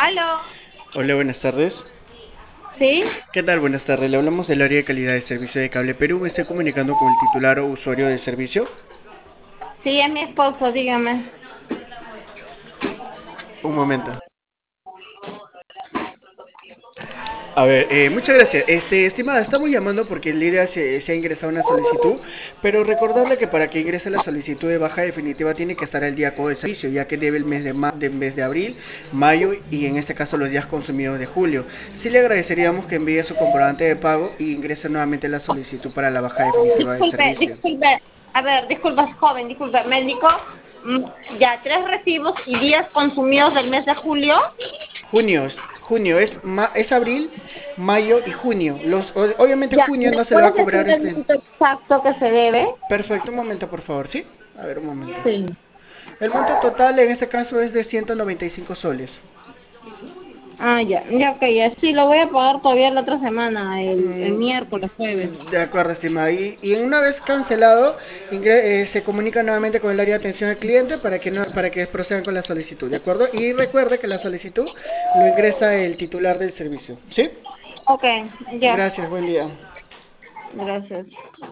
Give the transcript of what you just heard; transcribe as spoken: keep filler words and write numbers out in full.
Aló, Hola, buenas tardes. ¿sí? ¿Qué tal? Buenas tardes. Le hablamos del área de calidad de servicio de Cable Perú. Me estoy comunicando con el titular o usuario del servicio. Sí, es mi esposo, dígame. Un momento. A ver, eh, muchas gracias. Este, estimada, estamos llamando porque en Lidia se, se ha ingresado una solicitud, pero recordarle que para que ingrese la solicitud de baja definitiva tiene que estar el día con el servicio, ya que debe el mes de, ma de mes de abril, mayo y en este caso los días consumidos de julio. Sí le agradeceríamos que envíe su comprobante de pago y ingrese nuevamente la solicitud para la baja definitiva del Disculpe, servicio. disculpe. A ver, disculpa, joven, disculpe. Me indicó mm, ya tres recibos y días consumidos del mes de julio. Junio, es- junio es, ma- es abril, mayo y junio. Los, o- obviamente Ya, junio ¿me no se le va a puedes decir cobrar el este. monto exacto que se debe? Perfecto, un momento por favor, ¿sí? A ver, un momento. Sí. El monto total en este caso es de ciento noventa y cinco soles. Ah, ya, ya, ok, ya. Sí, lo voy a pagar todavía la otra semana, el, el Mm, miércoles, jueves. De acuerdo, estimada. Y, y una vez cancelado, ingre- eh, se comunica nuevamente con el área de atención al cliente para que, no, para que procedan con la solicitud, ¿de acuerdo? Y recuerde que la solicitud lo ingresa el titular del servicio, ¿sí? Ok, ya. Gracias, buen día. Gracias.